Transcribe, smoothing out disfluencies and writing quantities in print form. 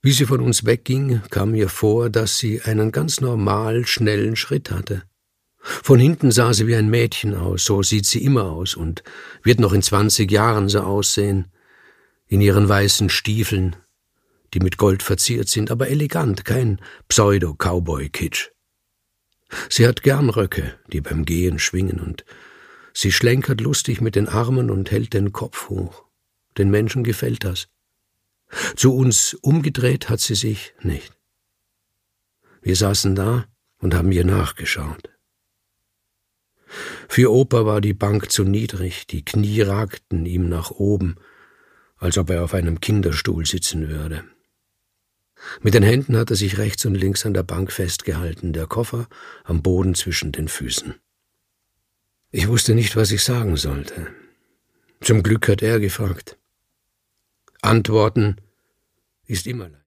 Wie sie von uns wegging, kam mir vor, dass sie einen ganz normal schnellen Schritt hatte. Von hinten sah sie wie ein Mädchen aus, so sieht sie immer aus und wird noch in 20 Jahren so aussehen, in ihren weißen Stiefeln, die mit Gold verziert sind, aber elegant, kein Pseudo-Cowboy-Kitsch. Sie hat gern Röcke, die beim Gehen schwingen, und sie schlenkert lustig mit den Armen und hält den Kopf hoch. Den Menschen gefällt das. Zu uns umgedreht hat sie sich nicht. Wir saßen da und haben ihr nachgeschaut. Für Opa war die Bank zu niedrig, die Knie ragten ihm nach oben, als ob er auf einem Kinderstuhl sitzen würde. Mit den Händen hat er sich rechts und links an der Bank festgehalten, der Koffer am Boden zwischen den Füßen. Ich wusste nicht, was ich sagen sollte. Zum Glück hat er gefragt. Antworten ist immer leicht.